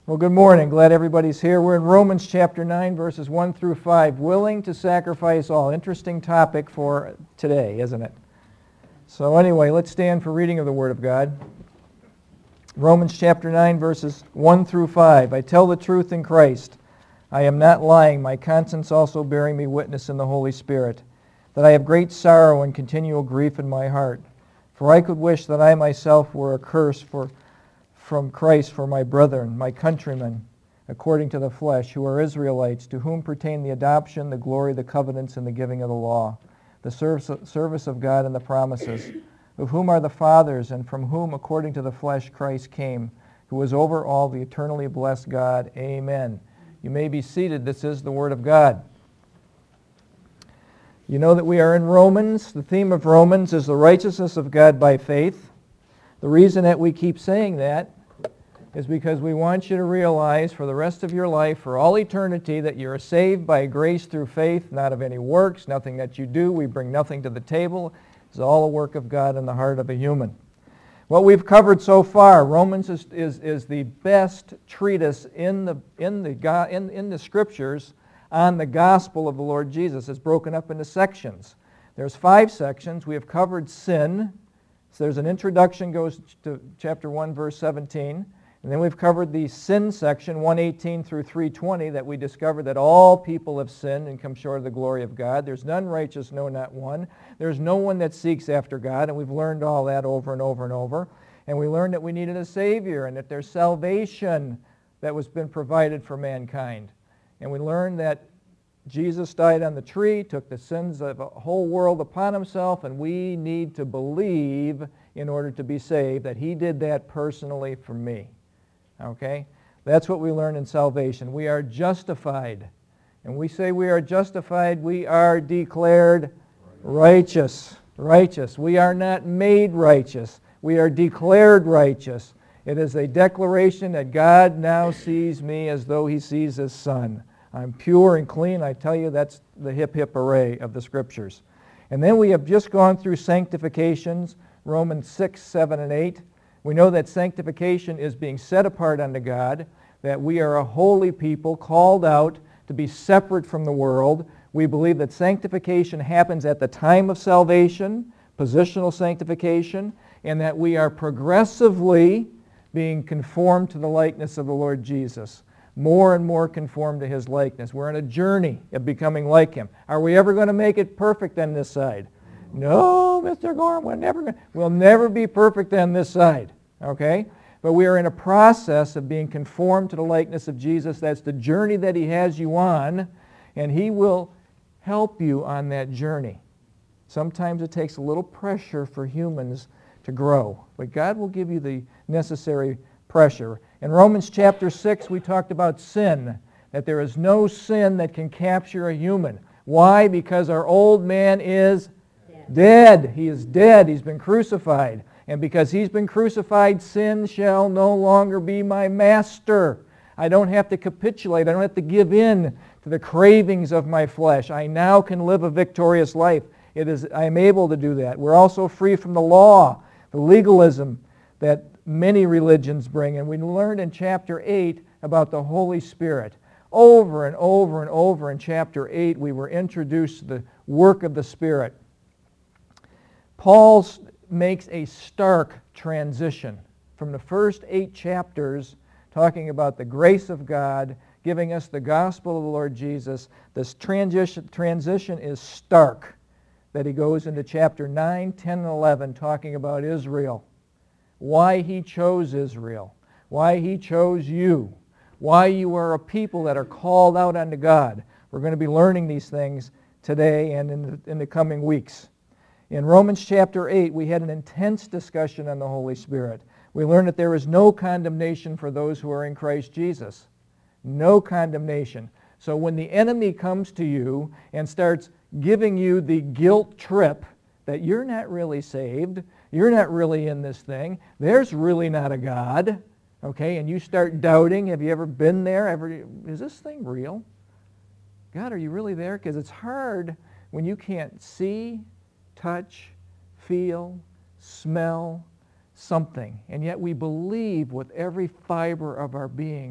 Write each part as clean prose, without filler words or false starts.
Well, good morning. Glad everybody's here. We're in Romans chapter 9, verses 1 through 5. Willing to sacrifice all. Interesting topic for today, isn't it? So anyway, let's stand for reading of the Word of God. Romans chapter 9, verses 1 through 5. I tell the truth in Christ. I am not lying, my conscience also bearing me witness in the Holy Spirit, that I have great sorrow and continual grief in my heart. For I could wish that I myself were accursed from Christ for my brethren, my countrymen, according to the flesh, who are Israelites, to whom pertain the adoption, the glory, the covenants, and the giving of the law, the service of God and the promises, of whom are the fathers, and from whom, according to the flesh, Christ came, who is over all, the eternally blessed God. Amen. You may be seated. This is the Word of God. You know that we are in Romans. The theme of Romans is the righteousness of God by faith. The reason that we keep saying that is because we want you to realize for the rest of your life, for all eternity, that you're saved by grace through faith, not of any works, nothing that you do. We bring nothing to the table. It's all a work of God in the heart of a human. What we've covered so far, Romans is the best treatise in the Scriptures on the gospel of the Lord Jesus. It's broken up into sections. There's 5 sections. We have covered sin. So there's an introduction, goes to chapter 1, verse 17. And then we've covered the sin section, 118 through 320, that we discovered that all people have sinned and come short of the glory of God. There's none righteous, no, not one. There's no one that seeks after God, and we've learned all that over and over and over. And we learned that we needed a Savior and that there's salvation that was been provided for mankind. And we learned that Jesus died on the tree, took the sins of the whole world upon himself, and we need to believe in order to be saved that he did that personally for me. Okay? That's what we learn in salvation. We are justified. And we say we are justified, we are declared righteous. Righteous. We are not made righteous. We are declared righteous. It is a declaration that God now sees me as though he sees his Son. I'm pure and clean. I tell you, that's the hip, hip hooray of the Scriptures. And then we have just gone through sanctifications, Romans 6, 7, and 8. We know that sanctification is being set apart unto God, that we are a holy people called out to be separate from the world. We believe that sanctification happens at the time of salvation, positional sanctification, and that we are progressively being conformed to the likeness of the Lord Jesus. More and more conformed to his likeness. We're on a journey of becoming like him. Are we ever going to make it perfect on this side? No, Mr. Gorham, we'll never be perfect on this side. Okay? But we are in a process of being conformed to the likeness of Jesus. That's the journey that he has you on, and he will help you on that journey. Sometimes it takes a little pressure for humans to grow, but God will give you the necessary pressure. In Romans chapter 6, we talked about sin, that there is no sin that can capture a human. Why? Because our old man is dead. He is dead. He's been crucified. And because he's been crucified, sin shall no longer be my master. I don't have to capitulate. I don't have to give in to the cravings of my flesh. I now can live a victorious life. I am able to do that. We're also free from the law, the legalism that many religions bring. And we learned in chapter 8 about the Holy Spirit. Over and over and over in chapter 8, we were introduced to the work of the Spirit. Paul makes a stark transition from the first 8 chapters talking about the grace of God, giving us the gospel of the Lord Jesus. This transition is stark, that he goes into chapter 9, 10, and 11 talking about Israel. Why he chose Israel, why he chose you, why you are a people that are called out unto God. We're going to be learning these things today and in the coming weeks. In Romans chapter 8, we had an intense discussion on the Holy Spirit. We learned that there is no condemnation for those who are in Christ Jesus. No condemnation. So when the enemy comes to you and starts giving you the guilt trip that you're not really saved, you're not really in this thing, there's really not a God, okay, and you start doubting, have you ever been there? Is this thing real? God, are you really there? Because it's hard when you can't see, touch, feel, smell something. And yet we believe with every fiber of our being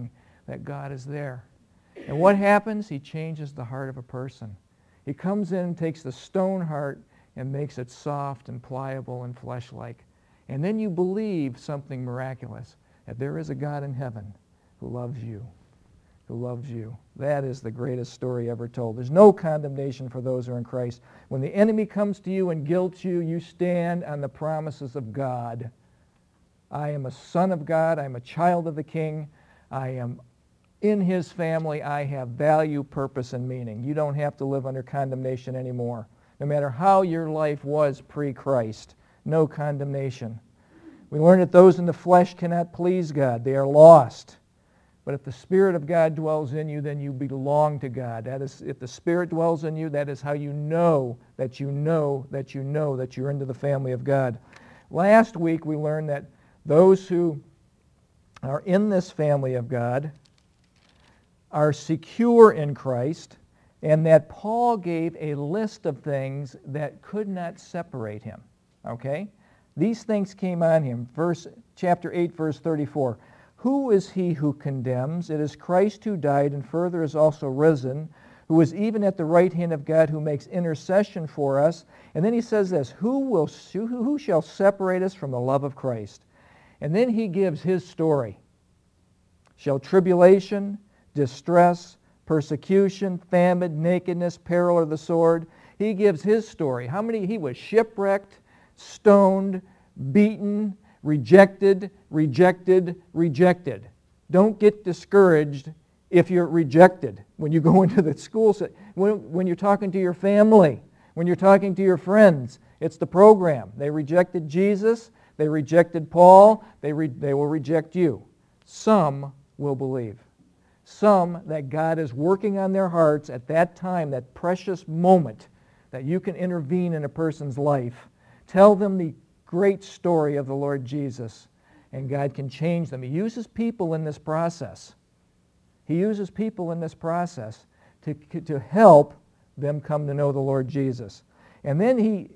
that God is there. And what happens? He changes the heart of a person. He comes in and takes the stone heart and makes it soft and pliable and flesh-like. And then you believe something miraculous, that there is a God in heaven who loves you, who loves you. That is the greatest story ever told. There's no condemnation for those who are in Christ. When the enemy comes to you and guilts you, you stand on the promises of God. I am a son of God. I am a child of the King. I am in His family. I have value, purpose, and meaning. You don't have to live under condemnation anymore. No matter how your life was pre-Christ, no condemnation. We learn that those in the flesh cannot please God. They are lost. But if the Spirit of God dwells in you, then you belong to God. That is, if the Spirit dwells in you, that is how you know that you know that you know that you're into the family of God. Last week we learned that those who are in this family of God are secure in Christ, and that Paul gave a list of things that could not separate him. Okay? These things came on him. Chapter 8, verse 34. Who is he who condemns? It is Christ who died and further is also risen, who is even at the right hand of God, who makes intercession for us. And then he says this, who shall separate us from the love of Christ? And then he gives his story. Shall tribulation, distress, persecution, famine, nakedness, peril, or the sword? He gives his story. How many? He was shipwrecked, stoned, beaten, rejected, rejected, rejected. Don't get discouraged if you're rejected when you go into the school, when you're talking to your family, when you're talking to your friends. It's the program. They rejected Jesus. They rejected Paul. They will reject you. Some will believe. Some that God is working on their hearts at that time, that precious moment that you can intervene in a person's life. Tell them the great story of the Lord Jesus, and God can change them. He uses people in this process. He uses people in this process to help them come to know the Lord Jesus. And then he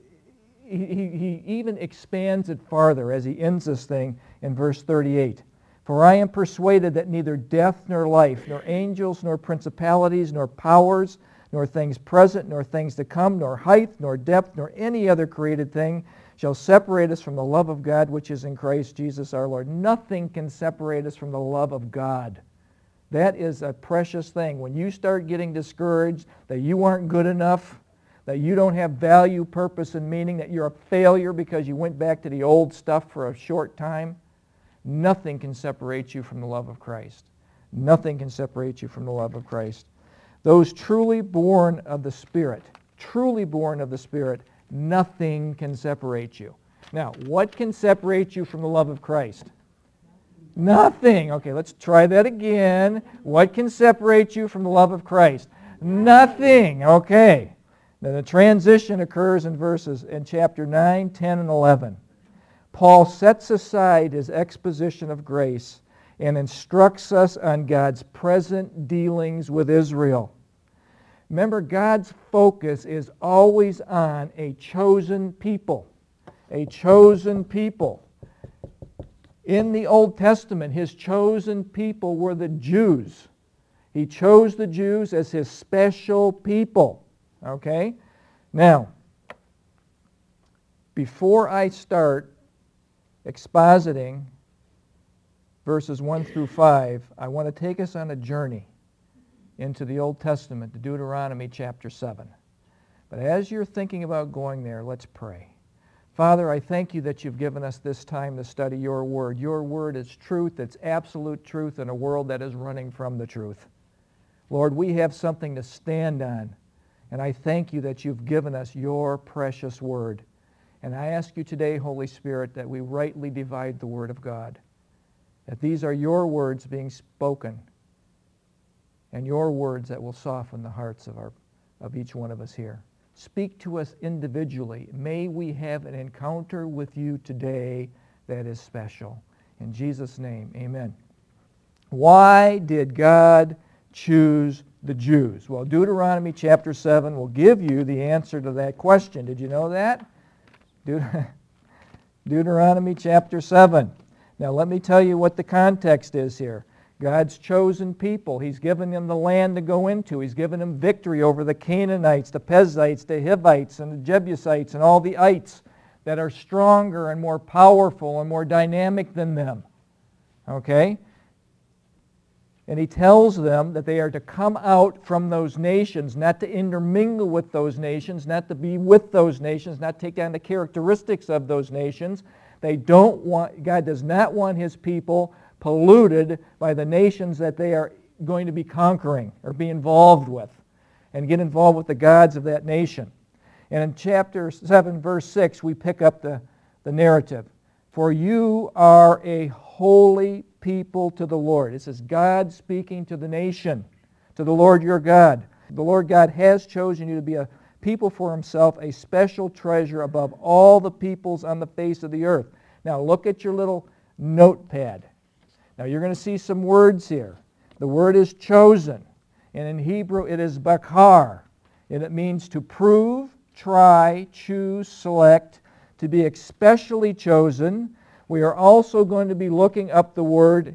even expands it farther as he ends this thing in verse 38. For I am persuaded that neither death nor life, nor angels, nor principalities, nor powers, nor things present, nor things to come, nor height, nor depth, nor any other created thing shall separate us from the love of God which is in Christ Jesus our Lord. Nothing can separate us from the love of God. That is a precious thing. When you start getting discouraged that you aren't good enough, that you don't have value, purpose, and meaning, that you're a failure because you went back to the old stuff for a short time, nothing can separate you from the love of Christ. Nothing can separate you from the love of Christ. Those truly born of the Spirit, nothing can separate you. Now, what can separate you from the love of Christ? Nothing. Okay, let's try that again. What can separate you from the love of Christ? Nothing. Okay. Now the transition occurs in chapter 9, 10, and 11. Paul sets aside his exposition of grace and instructs us on God's present dealings with Israel. Remember, God's focus is always on a chosen people. A chosen people. In the Old Testament, His chosen people were the Jews. He chose the Jews as His special people. Okay? Now, before I start expositing verses 1 through 5, I want to take us on a journey into the Old Testament, to Deuteronomy chapter 7. But as you're thinking about going there, let's pray. Father, I thank you that you've given us this time to study your word. Your word is truth. It's absolute truth in a world that is running from the truth. Lord, we have something to stand on, and I thank you that you've given us your precious word. And I ask you today, Holy Spirit, that we rightly divide the word of God, that these are your words being spoken, and your words that will soften the hearts of each one of us here. Speak to us individually. May we have an encounter with you today that is special. In Jesus' name, amen. Why did God choose the Jews? Well, Deuteronomy chapter 7 will give you the answer to that question. Did you know that? Deuteronomy chapter 7. Now let me tell you what the context is here. God's chosen people. He's given them the land to go into. He's given them victory over the Canaanites, the Perizzites, the Hivites, and the Jebusites, and all the ites that are stronger and more powerful and more dynamic than them. Okay? And he tells them that they are to come out from those nations, not to intermingle with those nations, not to be with those nations, not take on the characteristics of those nations. God does not want His people polluted by the nations that they are going to be conquering or be involved with, and get involved with the gods of that nation. And in chapter 7, verse 6, we pick up the narrative. For you are a holy people to the Lord. This is God speaking to the nation, to the Lord your God. The Lord God has chosen you to be a people for Himself, a special treasure above all the peoples on the face of the earth. Now look at your little notepad. Now you're going to see some words here. The word is chosen, and in Hebrew it is bakar, and it means to prove, try, choose, select, to be especially chosen. We are also going to be looking up the word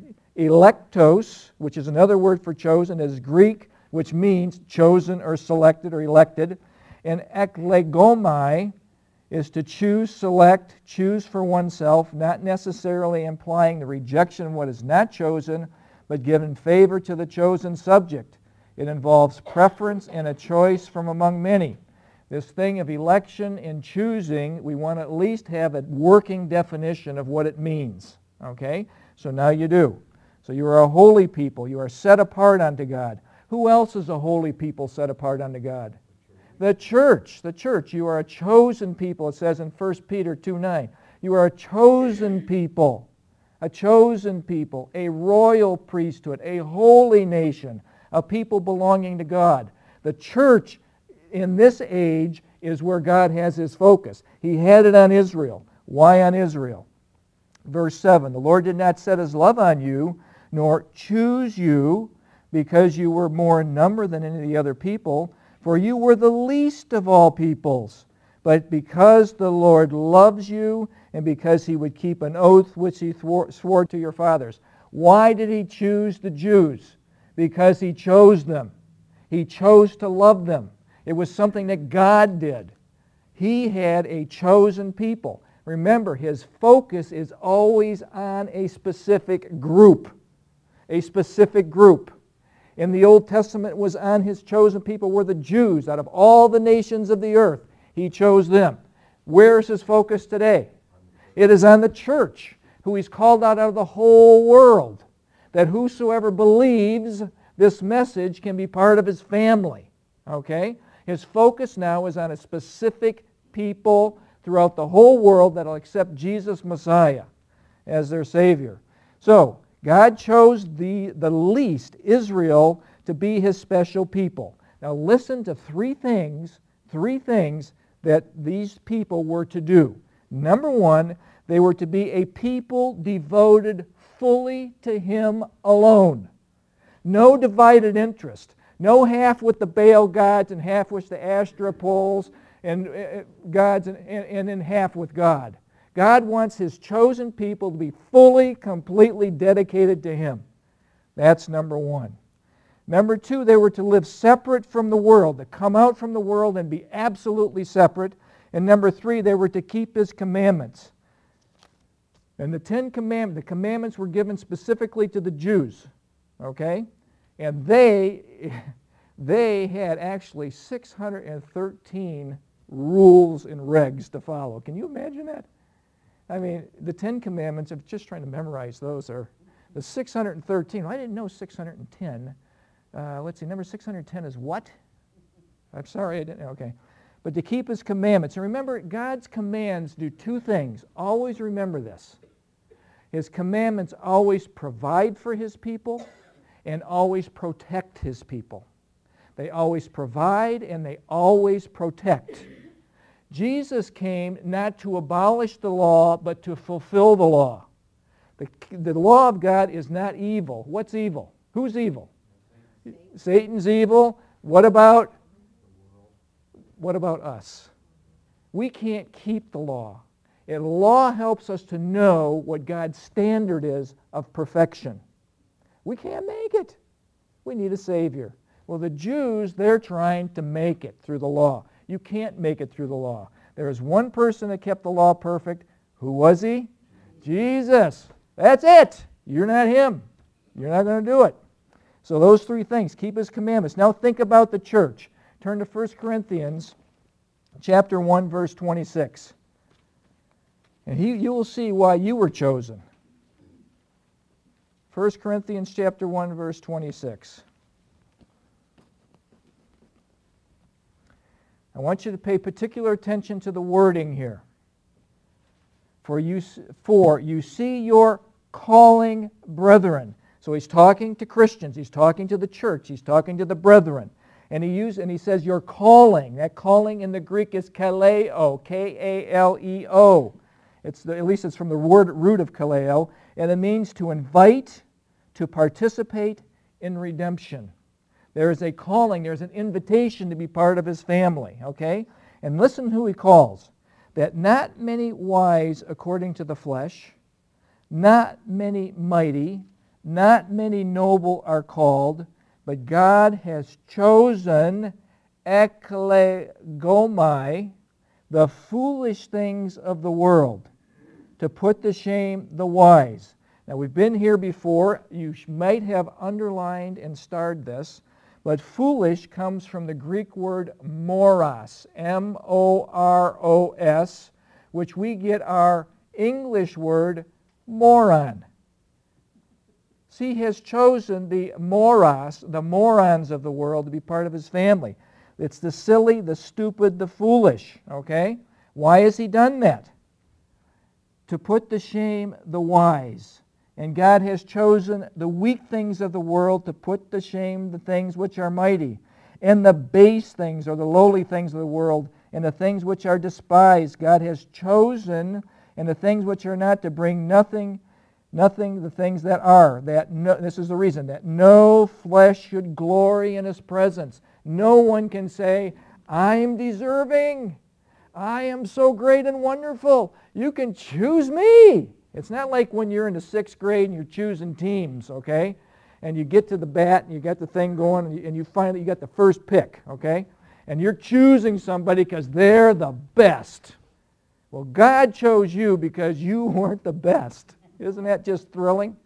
electos, which is another word for chosen, is Greek, which means chosen or selected or elected. And eklegomai is to choose, select, choose for oneself, not necessarily implying the rejection of what is not chosen, but giving favor to the chosen subject. It involves preference and a choice from among many. This thing of election and choosing, we want to at least have a working definition of what it means. Okay? So now you do. So you are a holy people. You are set apart unto God. Who else is a holy people set apart unto God? The church. The church. You are a chosen people. It says in 1 Peter 2:9. You are a chosen people. A chosen people. A royal priesthood. A holy nation. A people belonging to God. The church in this age is where God has His focus. He had it on Israel. Why on Israel? Verse 7, the Lord did not set His love on you, nor choose you, because you were more in number than any of the other people, for you were the least of all peoples. But because the Lord loves you, and because He would keep an oath which He swore to your fathers. Why did He choose the Jews? Because He chose them. He chose to love them. It was something that God did. He had a chosen people. Remember, His focus is always on a specific group. A specific group. In the Old Testament, it was on His chosen people were the Jews. Out of all the nations of the earth, He chose them. Where is His focus today? It is on the church, who He's called out of the whole world, that whosoever believes this message can be part of His family. Okay? His focus now is on a specific people throughout the whole world that will accept Jesus Messiah as their Savior. So, God chose the least, Israel, to be His special people. Now listen to three things that these people were to do. Number one, they were to be a people devoted fully to Him alone. No divided interest. No half with the Baal gods and half with the Ashtoreth poles and gods and then half with God. God wants His chosen people to be fully, completely dedicated to Him. That's number one. Number two, they were to live separate from the world, to come out from the world and be absolutely separate. And number three, they were to keep His commandments. And the commandments were given specifically to the Jews. Okay? And they had actually 613 rules and regs to follow. Can you imagine that? I mean, the 10 Commandments, if just trying to memorize those, are the 613. Well, I didn't know 610. Let's see, number 610 is what? I'm sorry, I didn't know. Okay. But to keep His commandments. And remember, God's commands do two things. Always remember this. His commandments always provide for His people and always protect His people. They always provide and they always protect. Jesus came not to abolish the law, but to fulfill the law. The law of God is not evil. What's evil? Who's evil? Satan's evil. What about us? We can't keep the law. And law helps us to know what God's standard is of perfection. We can't make it. We need a Savior. Well, the Jews, they're trying to make it through the law. You can't make it through the law. There is one person that kept the law perfect. Who was he? Jesus. That's it. You're not him. You're not going to do it. So those three things. Keep his commandments. Now think about the church. Turn to 1 Corinthians chapter 1, verse 26. And you will see why you were chosen. 1 Corinthians chapter 1, verse 26. I want you to pay particular attention to the wording here. For you see your calling brethren. So he's talking to Christians. He's talking to the church. He's talking to the brethren. And he says your calling. That calling in the Greek is kaleo, K-A-L-E-O. At least it's from the root of kaleo, and it means to invite, to participate in redemption. There is a calling, there's an invitation to be part of his family, okay? And listen who he calls. That not many wise according to the flesh, not many mighty, not many noble are called, but God has chosen eklegomai, the foolish things of the world, to put to shame the wise. Now we've been here before. You might have underlined and starred this, but foolish comes from the Greek word moros, M-O-R-O-S, which we get our English word moron. See, he has chosen the moros, the morons of the world, to be part of his family. It's the silly, the stupid, the foolish, okay? Why has he done that? To put to shame the wise. And God has chosen the weak things of the world to put to shame the things which are mighty, and the base things or the lowly things of the world, and the things which are despised. God has chosen, and the things which are not, to bring nothing the things that are. This is the reason, that no flesh should glory in his presence. No one can say, I am deserving. I am so great and wonderful. You can choose me. It's not like when you're in the 6th grade and you're choosing teams, okay? And you get to the bat and you got the thing going and you finally got the first pick, okay? And you're choosing somebody because they're the best. Well, God chose you because you weren't the best. Isn't that just thrilling?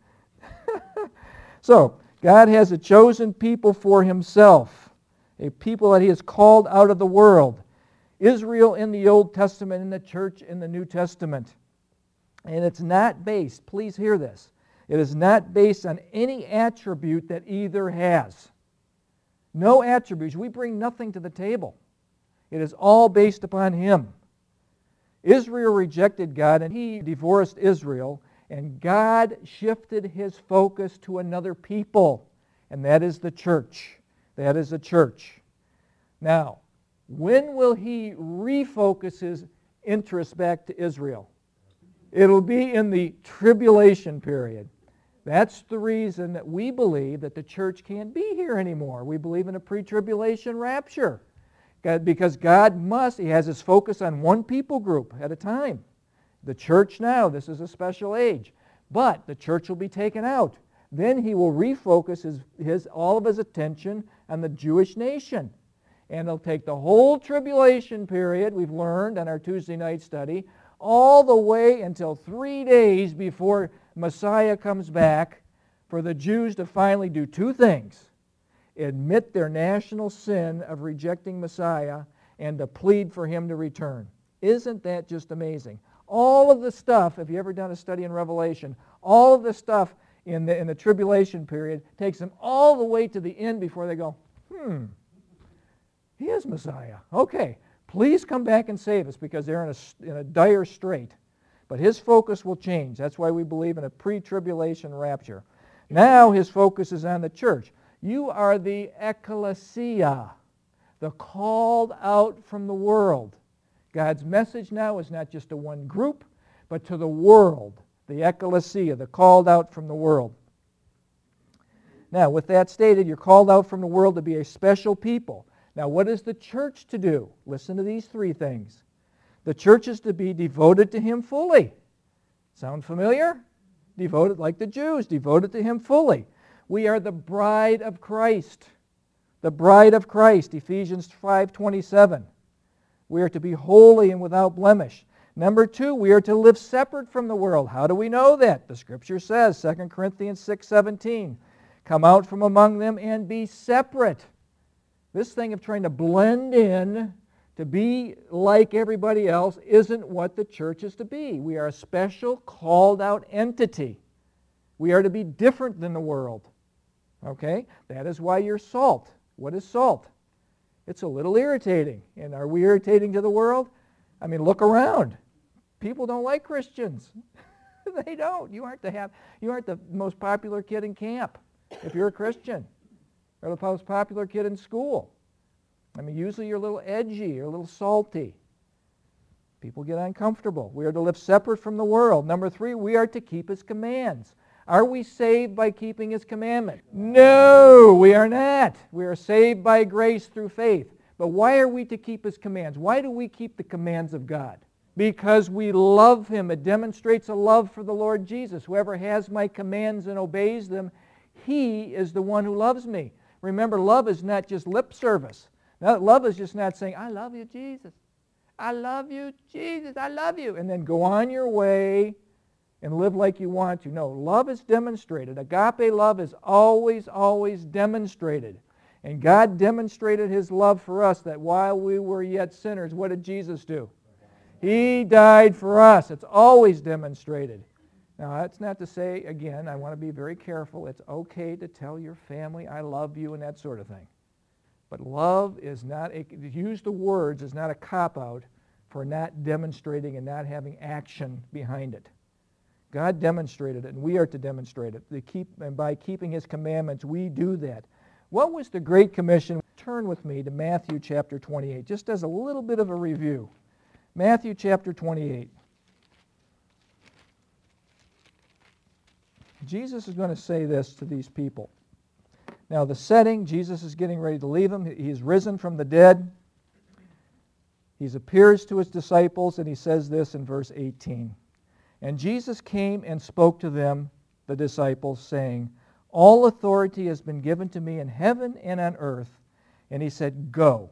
So, God has a chosen people for himself, a people that he has called out of the world. Israel in the Old Testament and the church in the New Testament. And it's not based, please hear this, it is not based on any attribute that either has. No attributes. We bring nothing to the table. It is all based upon him. Israel rejected God and he divorced Israel, and God shifted his focus to another people, and that is the church. That is the church. Now, when will he refocus his interest back to Israel? It'll be in the tribulation period. That's the reason that we believe that the church can't be here anymore. We believe in a pre-tribulation rapture. Because God he has his focus on one people group at a time. The church now, this is a special age. But the church will be taken out. Then he will refocus all of his attention on the Jewish nation. And he'll take the whole tribulation period, we've learned on our Tuesday night study, all the way until 3 days before Messiah comes back, for the Jews to finally do two things: admit their national sin of rejecting Messiah and to plead for him to return. Isn't that just amazing? All of the stuff, if you've ever done a study in Revelation, all of the stuff in the tribulation period takes them all the way to the end before they go, he is Messiah. Okay, please come back and save us, because they're in a dire strait. But his focus will change. That's why we believe in a pre-tribulation rapture. Now his focus is on the church. You are the ecclesia, the called out from the world. God's message now is not just to one group, but to the world, the ecclesia, the called out from the world. Now, with that stated, you're called out from the world to be a special people. Now, what is the church to do? Listen to these three things. The church is to be devoted to him fully. Sound familiar? Devoted like the Jews, devoted to him fully. We are the bride of Christ. The bride of Christ, Ephesians 5:27. We are to be holy and without blemish. Number 2, we are to live separate from the world. How do we know that? The Scripture says, 2 Corinthians 6:17, come out from among them and be separate. This thing of trying to blend in, to be like everybody else, isn't what the church is to be. We are a special, called-out entity. We are to be different than the world. Okay? That is why you're salt. What is salt? It's a little irritating. And are we irritating to the world? I mean, look around. People don't like Christians. They don't. You aren't the most popular kid in camp if you're a Christian, or the most popular kid in school. I mean, usually you're a little edgy, you're a little salty. People get uncomfortable. We are to live separate from the world. Number 3, we are to keep His commands. Are we saved by keeping His commandment? No, we are not. We are saved by grace through faith. But why are we to keep His commands? Why do we keep the commands of God? Because we love Him. It demonstrates a love for the Lord Jesus. Whoever has my commands and obeys them, he is the one who loves me. Remember, love is not just lip service. Now, love is just not saying, I love you, Jesus. I love you, Jesus. I love you. And then go on your way and live like you want to. No, love is demonstrated. Agape love is always, always demonstrated. And God demonstrated His love for us, that while we were yet sinners, what did Jesus do? He died for us. It's always demonstrated. Now, that's not to say, again, I want to be very careful. It's okay to tell your family, I love you, and that sort of thing. But love is not, use the words is not a cop-out for not demonstrating and not having action behind it. God demonstrated it, and we are to demonstrate it. And by keeping His commandments, we do that. What was the Great Commission? Turn with me to Matthew chapter 28, just as a little bit of a review. Matthew chapter 28. Jesus is going to say this to these people. Now the setting, Jesus is getting ready to leave them. He's risen from the dead. He appears to His disciples, and He says this in verse 18. And Jesus came and spoke to them, the disciples, saying, all authority has been given to me in heaven and on earth. And He said, go.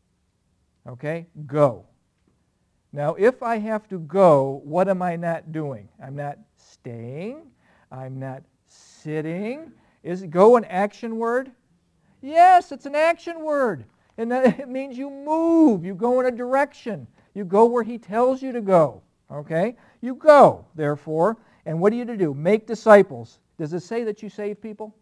Okay? Go. Now, if I have to go, what am I not doing? I'm not staying. I'm not sitting. Is go an action word? Yes, it's an action word. And it means you move. You go in a direction. You go where He tells you to go. Okay? You go, therefore. And what are you to do? Make disciples. Does it say that you save people?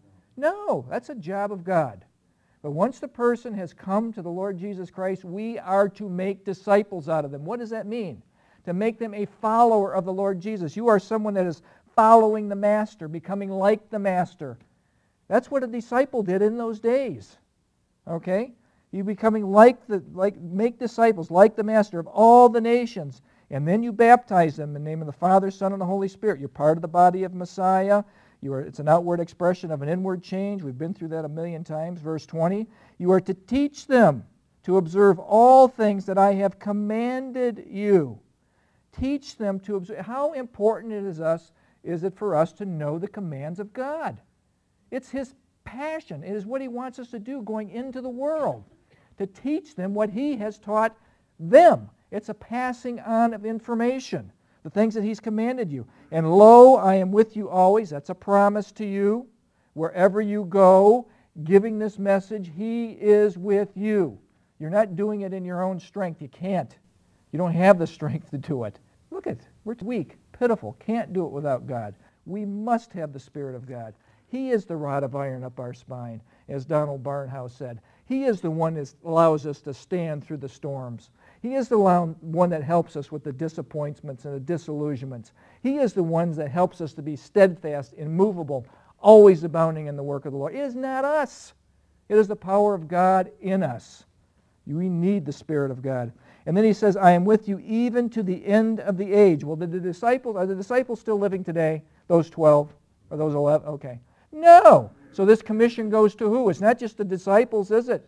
No, that's a job of God. But once the person has come to the Lord Jesus Christ, we are to make disciples out of them. What does that mean? To make them a follower of the Lord Jesus. You are someone that is following the Master, becoming like the Master. That's what a disciple did in those days. Okay? You becoming make disciples like the Master of all the nations. And then you baptize them in the name of the Father, Son, and the Holy Spirit. You're part of the body of Messiah. It's an outward expression of an inward change. We've been through that a million times. Verse 20, you are to teach them to observe all things that I have commanded you. Teach them to observe. How important is it for us to know the commands of God? It's His passion. It is what He wants us to do going into the world, to teach them what He has taught them. It's a passing on of information, the things that He's commanded you. And lo, I am with you always. That's a promise to you. Wherever you go, giving this message, He is with you. You're not doing it in your own strength. You can't. You don't have the strength to do it. Look at, we're weak, pitiful, can't do it without God. We must have the Spirit of God. He is the rod of iron up our spine, as Donald Barnhouse said. He is the one that allows us to stand through the storms. He is the one that helps us with the disappointments and the disillusionments. He is the one that helps us to be steadfast, immovable, always abounding in the work of the Lord. It is not us. It is the power of God in us. We need the Spirit of God. And then He says, I am with you even to the end of the age. Well, are the disciples still living today? Those 12? Or those 11? Okay. No. So this commission goes to who? It's not just the disciples, is it?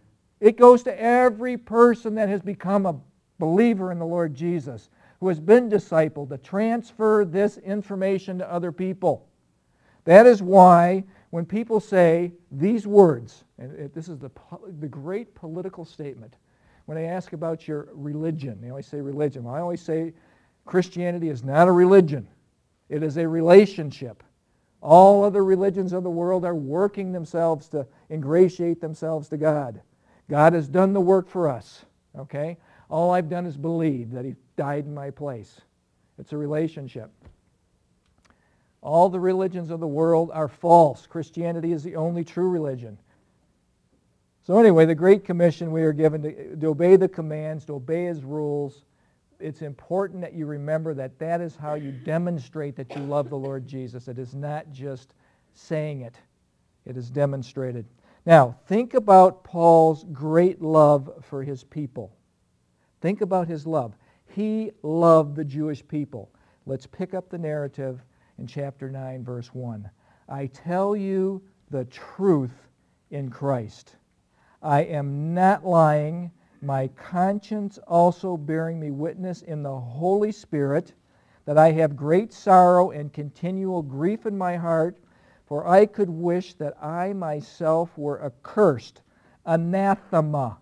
It goes to every person that has become a believer in the Lord Jesus, who has been discipled, to transfer this information to other people. That is why when people say these words, and this is the great political statement, when they ask about your religion, they always say religion. Well, I always say Christianity is not a religion. It is a relationship. All other religions of the world are working themselves to ingratiate themselves to God. God has done the work for us, okay? All I've done is believe that He died in my place. It's a relationship. All the religions of the world are false. Christianity is the only true religion. So anyway, the Great Commission, we are given to obey the commands, to obey His rules. It's important that you remember that that is how you demonstrate that you love the Lord Jesus. It is not just saying it. It is demonstrated. Now, think about Paul's great love for his people. Think about his love. He loved the Jewish people. Let's pick up the narrative in chapter 9, verse 1. I tell you the truth in Christ. I am not lying, my conscience also bearing me witness in the Holy Spirit, that I have great sorrow and continual grief in my heart, for I could wish that I myself were accursed, anathema,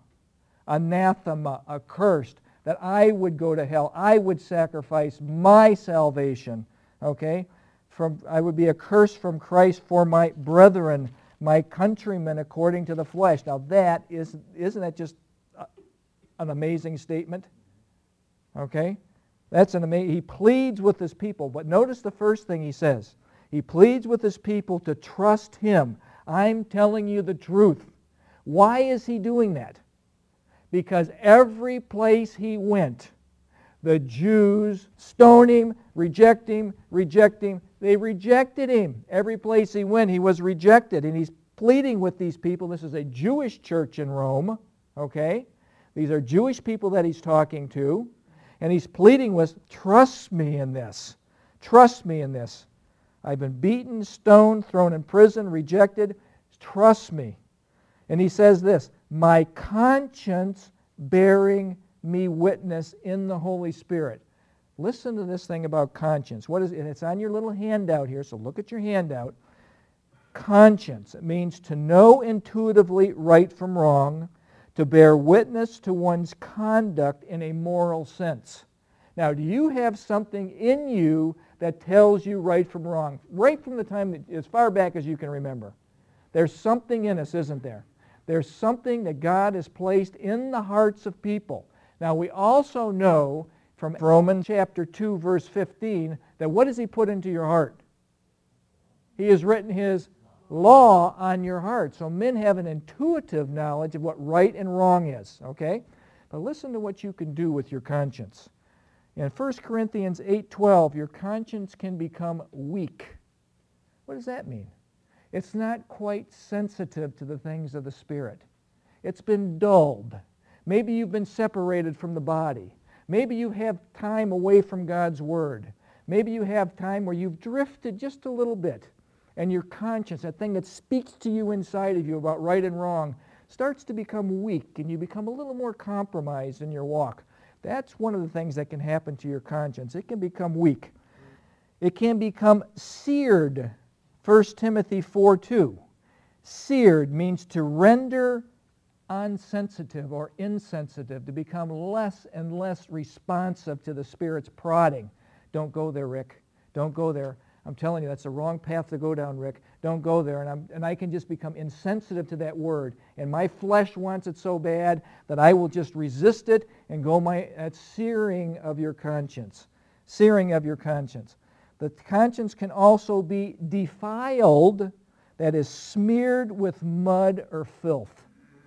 accursed, that I would go to hell. I would sacrifice my salvation, okay? I would be accursed from Christ for my brethren, my countrymen according to the flesh. Now isn't that just an amazing statement? Okay? That's an amazing. He pleads with his people, but notice the first thing he says. He pleads with his people to trust him. I'm telling you the truth. Why is he doing that? Because every place he went, the Jews stoned him, reject him. They rejected him. Every place he went, he was rejected. And he's pleading with these people. This is a Jewish church in Rome, okay? These are Jewish people that he's talking to. And he's pleading with, trust me in this. Trust me in this. I've been beaten, stoned, thrown in prison, rejected. Trust me. And he says this, my conscience bearing me witness in the Holy Spirit. Listen to this thing about conscience. What is it? And it's on your little handout here, so look at your handout. Conscience. It means to know intuitively right from wrong, to bear witness to one's conduct in a moral sense. Now, do you have something in you that tells you right from wrong? Right from the time, as far back as you can remember. There's something in us, isn't there? There's something that God has placed in the hearts of people. Now, we also know from Romans chapter 2, verse 15, that what does He put into your heart? He has written His law on your heart. So men have an intuitive knowledge of what right and wrong is, okay? But listen to what you can do with your conscience. In 1 Corinthians 8:12, your conscience can become weak. What does that mean? It's not quite sensitive to the things of the Spirit. It's been dulled. Maybe you've been separated from the body. Maybe you have time away from God's Word. Maybe you have time where you've drifted just a little bit, and your conscience, that thing that speaks to you inside of you about right and wrong, starts to become weak, and you become a little more compromised in your walk. That's one of the things that can happen to your conscience. It can become weak. It can become seared. 1 Timothy 4:2. Seared means to render unsensitive or insensitive, to become less and less responsive to the Spirit's prodding. Don't go there, Rick. Don't go there. I'm telling you, that's the wrong path to go down, Rick. Don't go there. And I can just become insensitive to that word. And my flesh wants it so bad that I will just resist it and go that's searing of your conscience. Searing of your conscience. The conscience can also be defiled, that is smeared with mud or filth.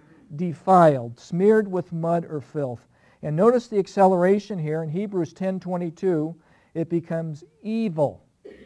Defiled, smeared with mud or filth. And notice the acceleration here in Hebrews 10:22. It becomes evil.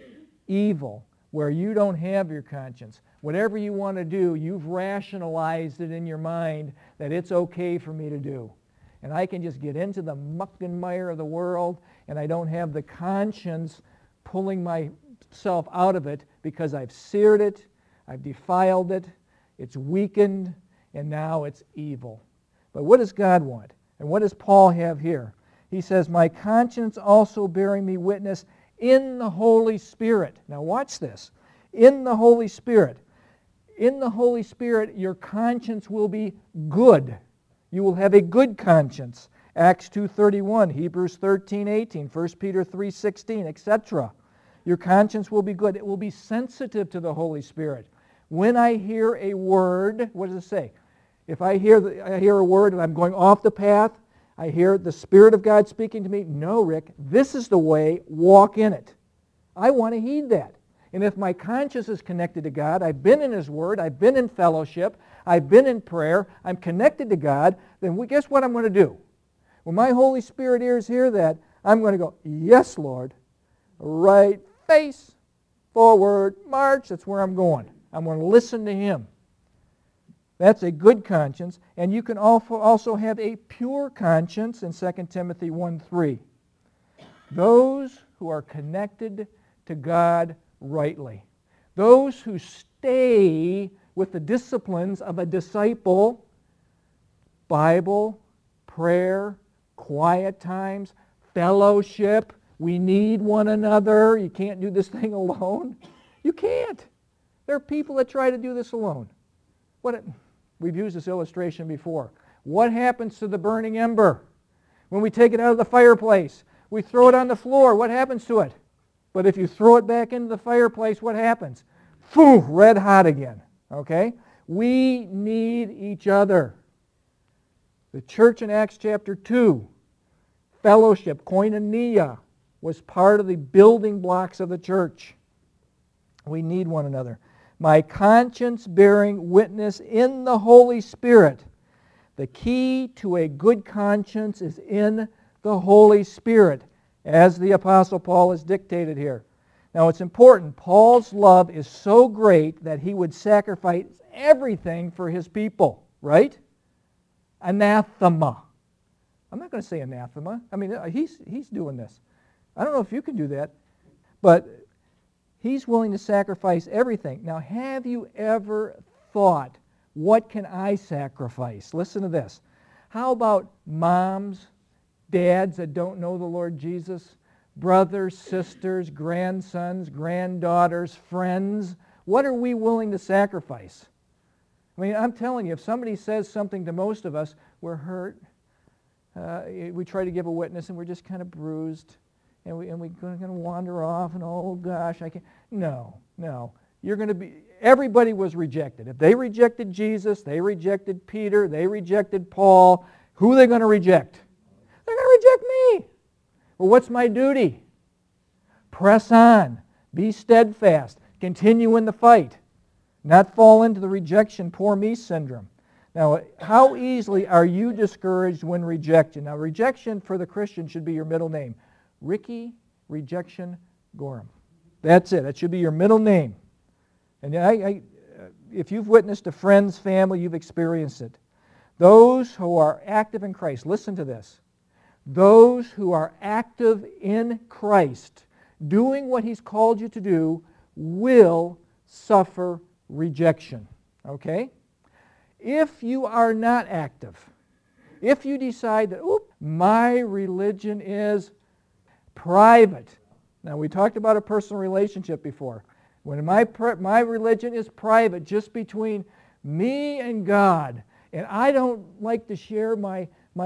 Evil, where you don't have your conscience. Whatever you want to do, you've rationalized it in your mind that it's okay for me to do. And I can just get into the muck and mire of the world, and I don't have the conscience pulling myself out of it because I've seared it, I've defiled it, it's weakened, and now it's evil. But what does God want? And what does Paul have here? He says, my conscience also bearing me witness in the Holy Spirit. Now watch this. In the Holy Spirit. In the Holy Spirit, your conscience will be good. You will have a good conscience. Acts 2:31, Hebrews 13:18, 1 Peter 3:16, etc. Your conscience will be good. It will be sensitive to the Holy Spirit. When I hear a word, what does it say? If I hear a word and I'm going off the path, I hear the Spirit of God speaking to me, no, Rick, this is the way, walk in it. I want to heed that. And if my conscience is connected to God, I've been in His Word, I've been in fellowship, I've been in prayer, I'm connected to God, then guess what I'm going to do? When my Holy Spirit ears hear that, I'm going to go, yes, Lord, right face, forward, march, that's where I'm going. I'm going to listen to Him. That's a good conscience, and you can also have a pure conscience in 2 Timothy 1:3. Those who are connected to God rightly. Those who stay with the disciplines of a disciple, Bible, prayer, quiet times, fellowship. We need one another. You can't do this thing alone. You can't. There are people that try to do this alone. We've used this illustration before. What happens to the burning ember? When we take it out of the fireplace, we throw it on the floor. What happens to it? But if you throw it back into the fireplace, what happens? Phew, red hot again. Okay? We need each other. The church in Acts chapter 2, fellowship, koinonia, was part of the building blocks of the church. We need one another. My conscience bearing witness in the Holy Spirit. The key to a good conscience is in the Holy Spirit, as the Apostle Paul has dictated here. Now it's important. Paul's love is so great that he would sacrifice everything for his people, right? Anathema. I'm not going to say anathema. I mean, he's doing this. I don't know if you can do that, but he's willing to sacrifice everything. Now, have you ever thought, what can I sacrifice? Listen to this. How about moms, dads that don't know the Lord Jesus, brothers, sisters, grandsons, granddaughters, friends? What are we willing to sacrifice? I mean, I'm telling you, if somebody says something to most of us, we're hurt. We try to give a witness and we're just kind of bruised. And we're going to wander off and, oh gosh, I can't. No. You're going to be, everybody was rejected. If they rejected Jesus, they rejected Peter, they rejected Paul, who are they going to reject? They're going to reject me. Well, what's my duty? Press on. Be steadfast. Continue in the fight. Not fall into the rejection, poor me syndrome. Now, how easily are you discouraged when rejected? Now, rejection for the Christian should be your middle name. Ricky Rejection Gorham. That's it. That should be your middle name. And if you've witnessed to friends, family, you've experienced it. Those who are active in Christ, listen to this. Those who are active in Christ, doing what He's called you to do, will suffer rejection. Okay? If you are not active, if you decide that, my religion is private. Now, we talked about a personal relationship before. When my religion is private, just between me and God, and I don't like to share my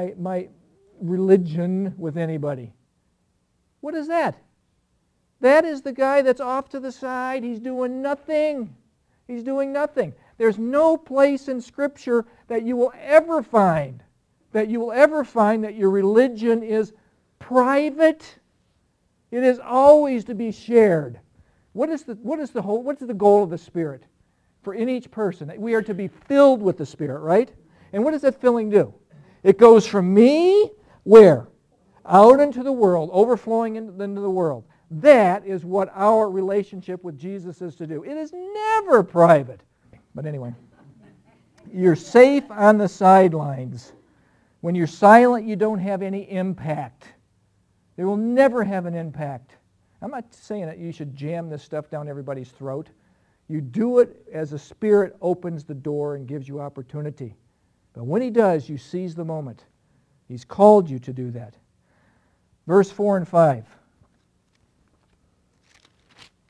religion with anybody. What is that? That is the guy that's off to the side. He's doing nothing. He's doing nothing. There's no place in Scripture that you will ever find that your religion is private. It is always to be shared. What is the goal of the Spirit in each person? We are to be filled with the Spirit, right? And what does that filling do? It goes from me, where? Out into the world, overflowing into the world. That is what our relationship with Jesus is to do. It is never private. But anyway, you're safe on the sidelines. When you're silent, you don't have any impact. They will never have an impact. I'm not saying that you should jam this stuff down everybody's throat. You do it as the Spirit opens the door and gives you opportunity. But when He does, you seize the moment. He's called you to do that. Verse 4 and 5.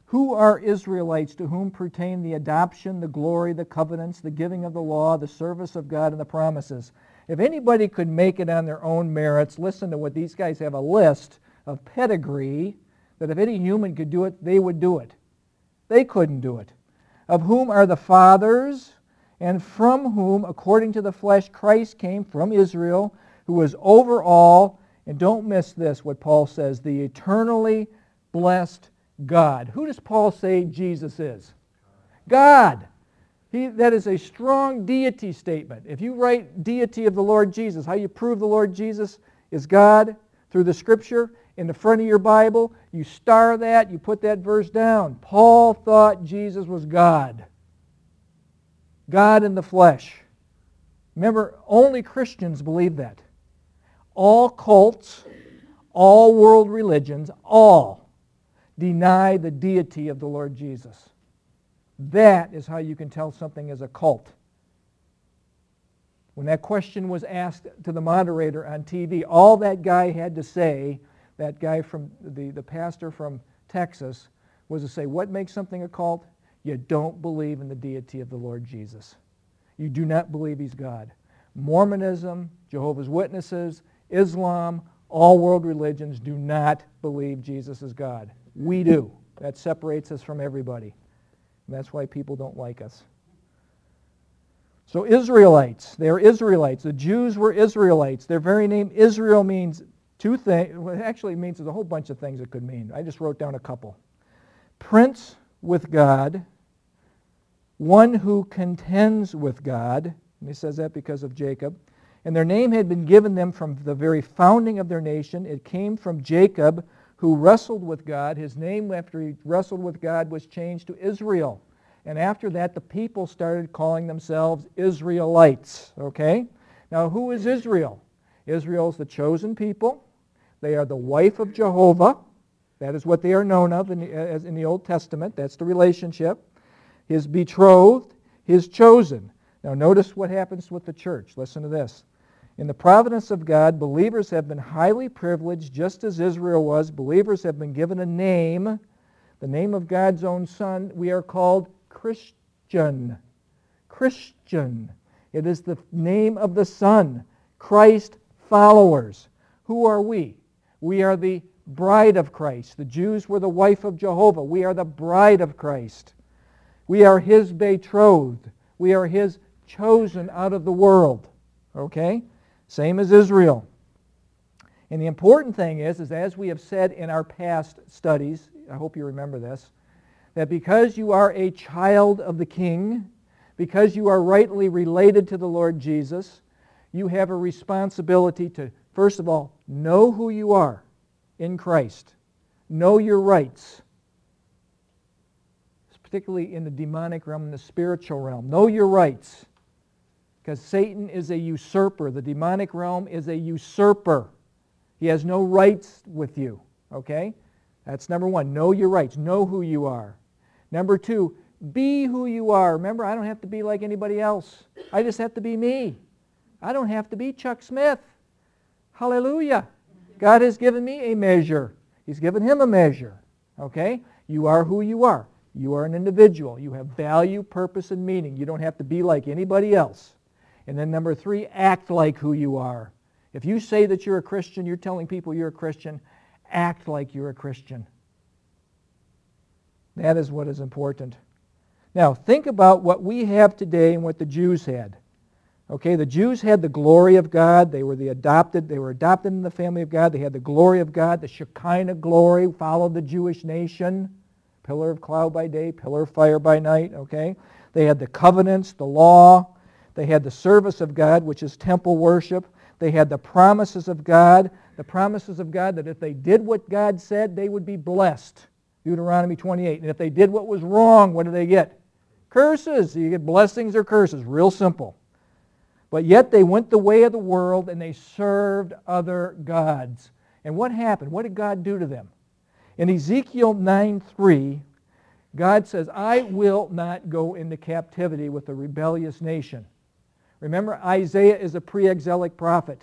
Who are Israelites to whom pertain the adoption, the glory, the covenants, the giving of the law, the service of God, and the promises? If anybody could make it on their own merits, listen to what these guys have, a list of pedigree, that if any human could do it, they would do it. They couldn't do it. Of whom are the fathers, and from whom, according to the flesh, Christ came from Israel, who was over all, and don't miss this, what Paul says, the eternally blessed God. Who does Paul say Jesus is? God. That is a strong deity statement. If you write deity of the Lord Jesus, how you prove the Lord Jesus is God through the Scripture in the front of your Bible, you star that, you put that verse down. Paul thought Jesus was God. God in the flesh. Remember, only Christians believe that. All cults, all world religions, all deny the deity of the Lord Jesus. That is how you can tell something is a cult. When that question was asked to the moderator on TV, all that guy had to say, that guy from the pastor from Texas, was to say, what makes something a cult? You don't believe in the deity of the Lord Jesus. You do not believe He's God. Mormonism, Jehovah's Witnesses, Islam, all world religions do not believe Jesus is God. We do. That separates us from everybody. And that's why people don't like us. So Israelites, they are Israelites. The Jews were Israelites. Their very name Israel means two things. Well, it actually means there's a whole bunch of things it could mean. I just wrote down a couple. Prince with God, one who contends with God. And he says that because of Jacob. And their name had been given them from the very founding of their nation. It came from Jacob, who wrestled with God. His name, after he wrestled with God, was changed to Israel. And after that, the people started calling themselves Israelites. Okay? Now, who is Israel? Israel is the chosen people. They are the wife of Jehovah. That is what they are known of in the Old Testament. That's the relationship. His betrothed, his chosen. Now, notice what happens with the church. Listen to this. In the providence of God, believers have been highly privileged, just as Israel was. Believers have been given a name, the name of God's own Son. We are called Christian. Christian. It is the name of the Son. Christ followers. Who are we? We are the bride of Christ. The Jews were the wife of Jehovah. We are the bride of Christ. We are His betrothed. We are His chosen out of the world. Okay? Same as Israel. And the important thing is as we have said in our past studies, I hope you remember this, that because you are a child of the King, because you are rightly related to the Lord Jesus, you have a responsibility to, first of all, know who you are in Christ. Know your rights, particularly in the demonic realm, in the spiritual realm. Know your rights. Because Satan is a usurper. The demonic realm is a usurper. He has no rights with you. Okay? That's number one. Know your rights. Know who you are. Number two, be who you are. Remember, I don't have to be like anybody else. I just have to be me. I don't have to be Chuck Smith. Hallelujah. God has given me a measure. He's given him a measure. Okay? You are who you are. You are an individual. You have value, purpose, and meaning. You don't have to be like anybody else. And then number three, act like who you are. If you say that you're a Christian, you're telling people you're a Christian, act like you're a Christian. That is what is important. Now, think about what we have today and what the Jews had. Okay, the Jews had the glory of God. They were adopted in the family of God. They had the glory of God. The Shekinah glory followed the Jewish nation. Pillar of cloud by day, pillar of fire by night. Okay, they had the covenants, the law. They had the service of God, which is temple worship. They had the promises of God. The promises of God that if they did what God said, they would be blessed. Deuteronomy 28. And if they did what was wrong, what do they get? Curses. You get blessings or curses. Real simple. But yet they went the way of the world and they served other gods. And what happened? What did God do to them? In Ezekiel 9:3, God says, I will not go into captivity with a rebellious nation. Remember, Isaiah is a pre-exilic prophet.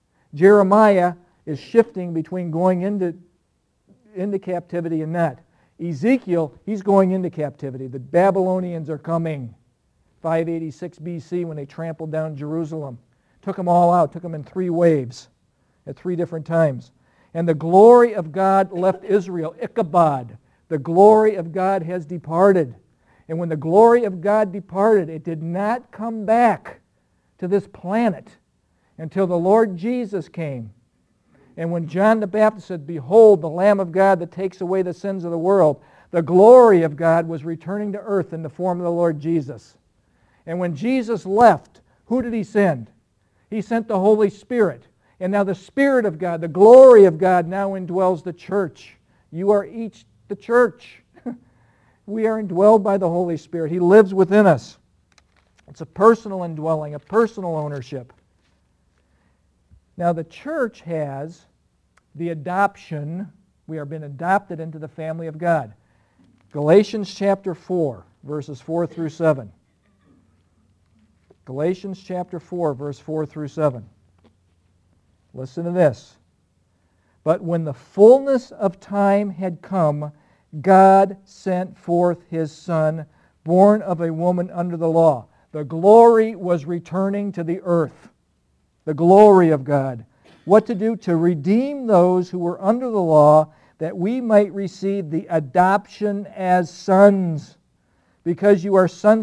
Jeremiah is shifting between going into captivity and not. Ezekiel, he's going into captivity. The Babylonians are coming. 586 BC when they trampled down Jerusalem. Took them all out, took them in 3 waves at 3 different times. And the glory of God left Israel. Ichabod, the glory of God has departed. And when the glory of God departed, it did not come back to this planet until the Lord Jesus came. And when John the Baptist said, "Behold, the Lamb of God that takes away the sins of the world," the glory of God was returning to earth in the form of the Lord Jesus. And when Jesus left, who did He send? He sent the Holy Spirit. And now the Spirit of God, the glory of God, now indwells the church. You are each the church. We are indwelled by the Holy Spirit. He lives within us. It's a personal indwelling, a personal ownership. Now the church has the adoption. We are being adopted into the family of God. Galatians chapter 4, verses 4 through 7. Galatians chapter 4, verse 4 through 7. Listen to this. "But when the fullness of time had come, God sent forth His Son, born of a woman under the law." The glory was returning to the earth. The glory of God. What to do? To redeem those who were under the law, that we might receive the adoption as sons. Because you are sons,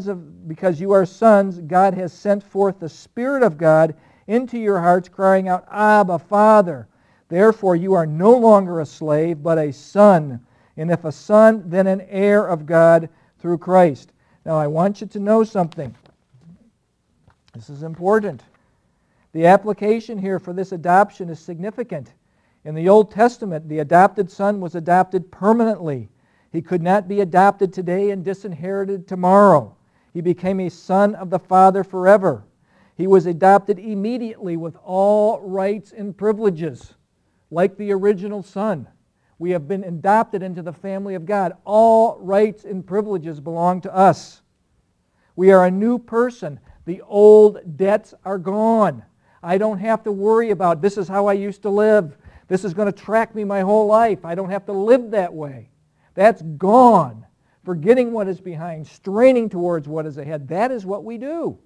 God has sent forth the Spirit of God into your hearts, crying out, "Abba, Father." Therefore you are no longer a slave, but a son. And if a son, then an heir of God through Christ. Now I want you to know something. This is important. The application here for this adoption is significant. In the Old Testament, the adopted son was adopted permanently. He could not be adopted today and disinherited tomorrow. He became a son of the Father forever. He was adopted immediately with all rights and privileges, like the original son. We have been adopted into the family of God. All rights and privileges belong to us. We are a new person. The old debts are gone. I don't have to worry about, this is how I used to live. This is going to track me my whole life. I don't have to live that way. That's gone. Forgetting what is behind, straining towards what is ahead. That is what we do.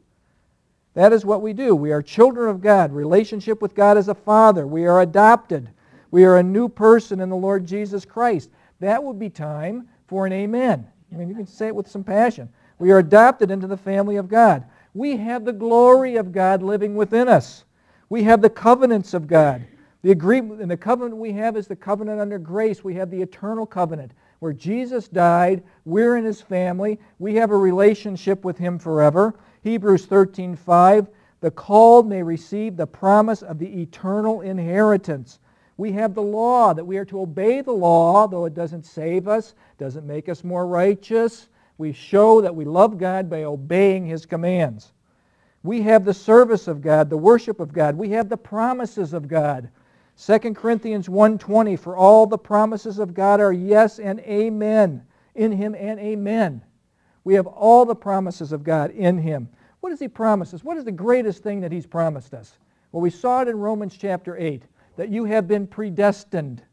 That is what we do. We are children of God. Relationship with God as a Father. We are adopted. We are a new person in the Lord Jesus Christ. That would be time for an amen. I mean, you can say it with some passion. We are adopted into the family of God. We have the glory of God living within us. We have the covenants of God. The agreement and the covenant we have is the covenant under grace. We have the eternal covenant where Jesus died. We're in His family. We have a relationship with Him forever. Hebrews 13:5, "The called may receive the promise of the eternal inheritance." We have the law, that we are to obey the law, though it doesn't save us, doesn't make us more righteous. We show that we love God by obeying His commands. We have the service of God, the worship of God. We have the promises of God. 2 Corinthians 1:20, "For all the promises of God are yes and amen, in Him and amen." We have all the promises of God in Him. What does He promise us? What is the greatest thing that He's promised us? Well, we saw it in Romans chapter 8, that you have been predestined.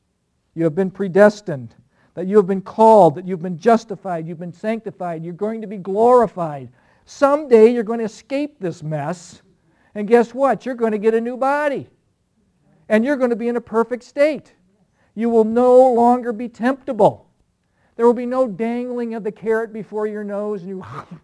You have been predestined. That you have been called, that you've been justified, you've been sanctified, you're going to be glorified. Someday you're going to escape this mess, and guess what? You're going to get a new body. And you're going to be in a perfect state. You will no longer be temptable. There will be no dangling of the carrot before your nose and you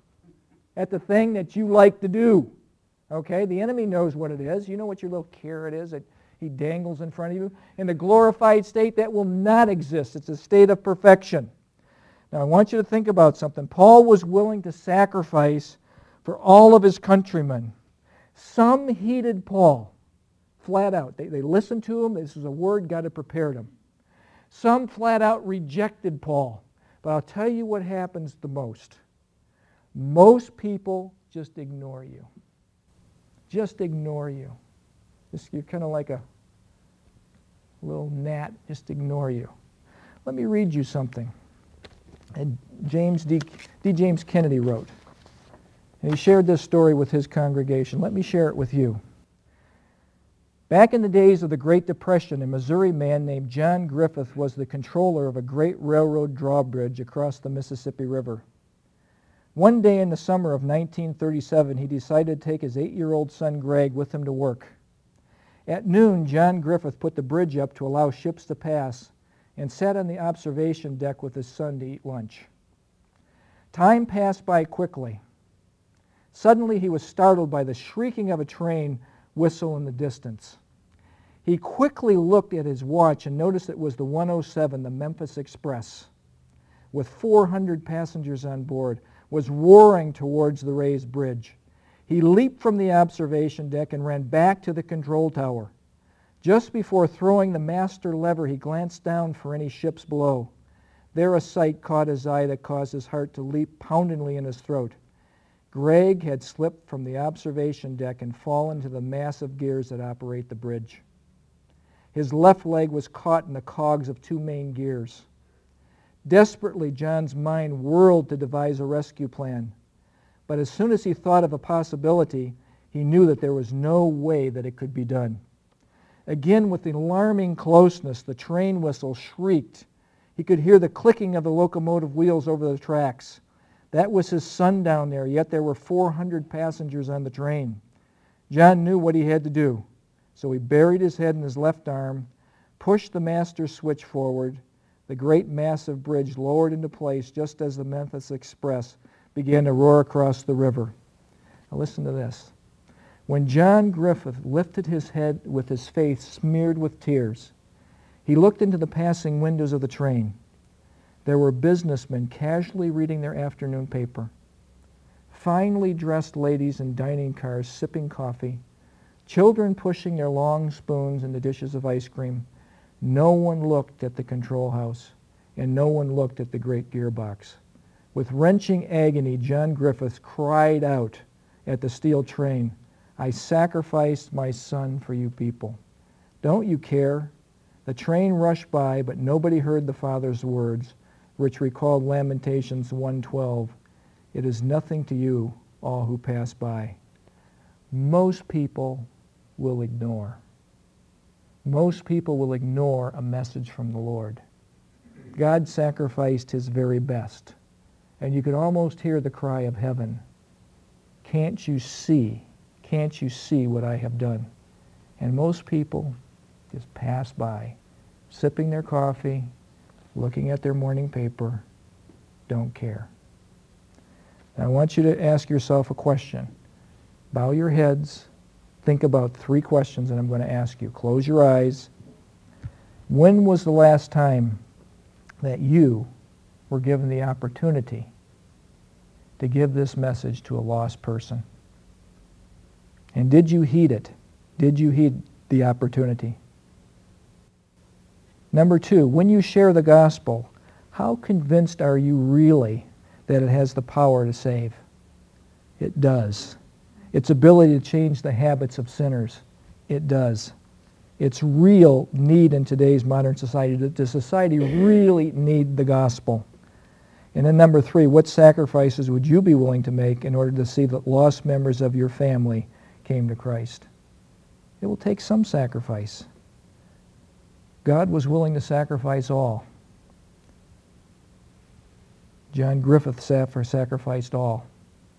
at the thing that you like to do. Okay? The enemy knows what it is. You know what your little carrot is that he dangles in front of you? In the glorified state, that will not exist. It's a state of perfection. Now, I want you to think about something. Paul was willing to sacrifice for all of his countrymen. Some heeded Paul flat out. They listened to him. This was a word God had prepared him. Some flat out rejected Paul. But I'll tell you what happens the most. Most people just ignore you. Just ignore you. You're kind of like a little gnat. Just ignore you. Let me read you something. And D. James Kennedy wrote. And he shared this story with his congregation. Let me share it with you. Back in the days of the Great Depression, a Missouri man named John Griffith was the controller of a great railroad drawbridge across the Mississippi River. One day in the summer of 1937, he decided to take his 8-year-old son Greg with him to work. At noon, John Griffith put the bridge up to allow ships to pass and sat on the observation deck with his son to eat lunch. Time passed by quickly. Suddenly, he was startled by the shrieking of a train whistle in the distance. He quickly looked at his watch and noticed it was the 107, the Memphis Express, with 400 passengers on board, was roaring towards the raised bridge. He leaped from the observation deck and ran back to the control tower. Just before throwing the master lever, he glanced down for any ships below. There a sight caught his eye that caused his heart to leap poundingly in his throat. Greg had slipped from the observation deck and fallen to the massive gears that operate the bridge. His left leg was caught in the cogs of 2 main gears. Desperately, John's mind whirled to devise a rescue plan. But as soon as he thought of a possibility, he knew that there was no way that it could be done. Again, with alarming closeness, the train whistle shrieked. He could hear the clicking of the locomotive wheels over the tracks. That was his son down there, yet there were 400 passengers on the train. John knew what he had to do, so he buried his head in his left arm, pushed the master switch forward. The great massive bridge lowered into place just as the Memphis Express began to roar across the river. Now listen to this. When John Griffith lifted his head with his face smeared with tears, he looked into the passing windows of the train. There were businessmen casually reading their afternoon paper, finely dressed ladies in dining cars sipping coffee, children pushing their long spoons into dishes of ice cream. No one looked at the control house, and no one looked at the great gearbox. With wrenching agony, John Griffith cried out at the steel train, "I sacrificed my son for you people. Don't you care?" The train rushed by, but nobody heard the father's words, which recalled Lamentations 1:12. "It is nothing to you, all who pass by." Most people will ignore. Most people will ignore a message from the Lord. God sacrificed his very best. And you could almost hear the cry of heaven. Can't you see? Can't you see what I have done? And most people just pass by, sipping their coffee, looking at their morning paper, don't care. Now I want you to ask yourself a question. Bow your heads. Think about 3 questions that I'm going to ask you. Close your eyes. When was the last time that you were given the opportunity to give this message to a lost person? And did you heed it? Did you heed the opportunity? Number 2, when you share the gospel, how convinced are you really that it has the power to save? It does. Its ability to change the habits of sinners, it does. Its real need in today's modern society. Does society really need the gospel? And then number 3, what sacrifices would you be willing to make in order to see that lost members of your family came to Christ? It will take some sacrifice. God was willing to sacrifice all. John Griffith sacrificed all.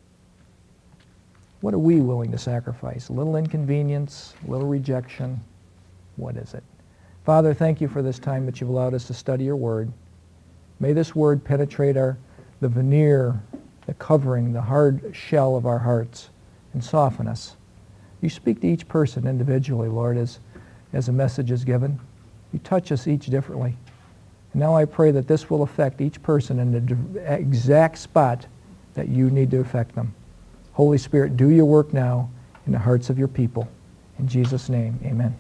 What are we willing to sacrifice? A little inconvenience, a little rejection? What is it? Father, thank you for this time that you've allowed us to study your word. May this word penetrate the veneer, the covering, the hard shell of our hearts and soften us. You speak to each person individually, Lord, as a message is given. You touch us each differently. And now I pray that this will affect each person in the exact spot that you need to affect them. Holy Spirit, do your work now in the hearts of your people. In Jesus' name, amen.